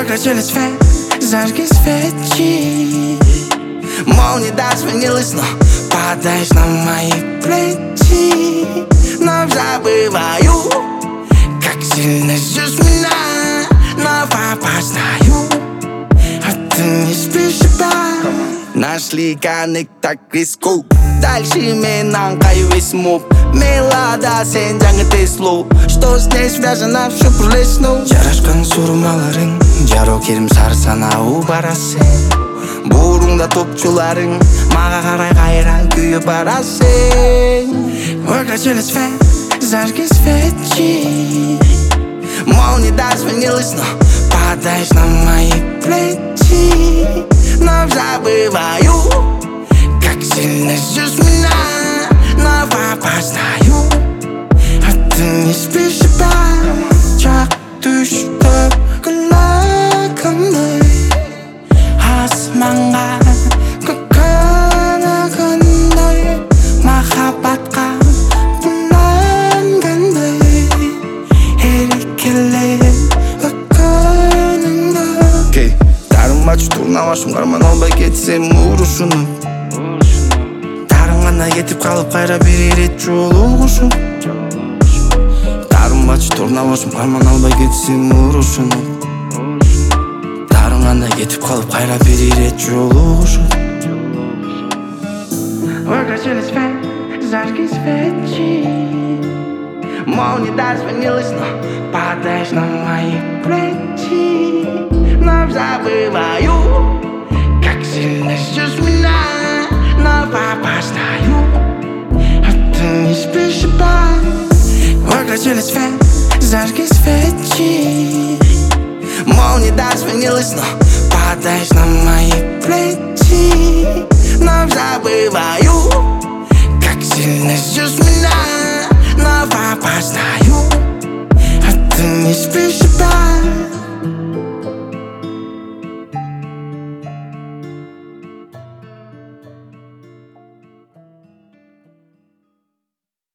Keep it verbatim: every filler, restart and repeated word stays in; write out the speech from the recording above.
Выключили свет, зажги свечи. Молния дозвонилась, но падаешь на мои плечи. Но забываю, как сильно ждешь меня. Но опоздаю, а ты не спишь опять. Нашли коннект, так рискуй. Дальше менен кайвес мув. Мелода сен жаңы теслу. Что с ней связано, всё пролесну. Жарашкан сурмаларың, жаро керім сары санау барасың. Бурыңда топчуларың, мага карай кайран күйүп барасың. Выключили свет, зажги свечи. Молния дозвонилась, но падаешь на мои плечи. Но забываю, как сильно ждешь меня. Но опоздаю, а ты не спишь опять. Чак düştü kulağımda. Asmanga kanagандай. Mahabbatga bunlanganday. Erkelep ökönüngdө. Кей, тарымбачы турнабашым карман албай кетсем урушунуп. Тарым гана кетип калып кайра бир ирет жолугушуп. Тарымбачы турнабашым карман албай кетсем урушунуп. Тарым гана кетип калып кайра бир ирет жолугушуп. Выключили свет, зажги свечи. Молния дозвонилась, но падаешь на мои плечи. Но забываю, как сильно ждешь меня. Но опоздаю, а ты не спишь опять. Выключили свет, зажги свечи. Молния дозвонилась, но падаешь на мои плечи. Но забываю, как сильно ждешь меня. Но опоздаю, а ты не